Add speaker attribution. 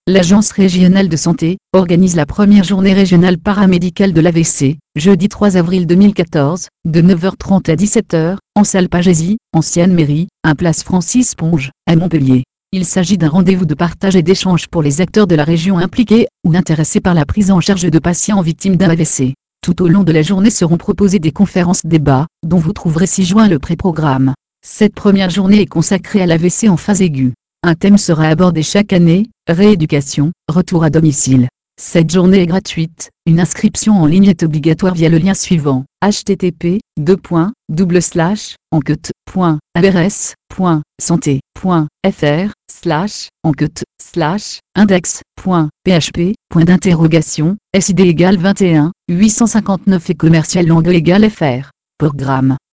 Speaker 1: l'Agence régionale de santé organise la première journée régionale paramédicale de l'AVC, jeudi 3 avril 2014, de 9h30 à 17h, en salle Pagésie, ancienne mairie, 1 place Francis Ponge, à Montpellier. Il s'agit d'un rendez-vous de partage et d'échange pour les acteurs de la région impliqués ou intéressés par la prise en charge de patients victimes d'un AVC. Tout au long de la journée seront proposées des conférences-débats, dont vous trouverez ci-joint le pré-programme. Cette première journée est consacrée à l'AVC en phase aiguë. Un thème sera abordé chaque année, rééducation, retour à domicile. Cette journée est gratuite, une inscription en ligne est obligatoire via le lien suivant, http://enquête.adrs.santé.fr/index.php. SID égale 21 859 et commercial langue égale FR. Programme.